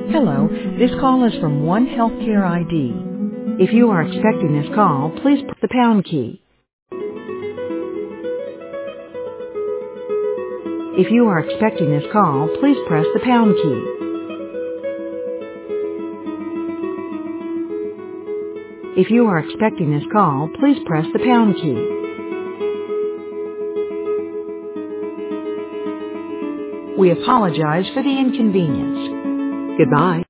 Hello, this call is from One Healthcare ID. If you are expecting this call, please press the pound key. If you are expecting this call, please press the pound key. If you are expecting this call, please press the pound key. We apologize for the inconvenience. Goodbye.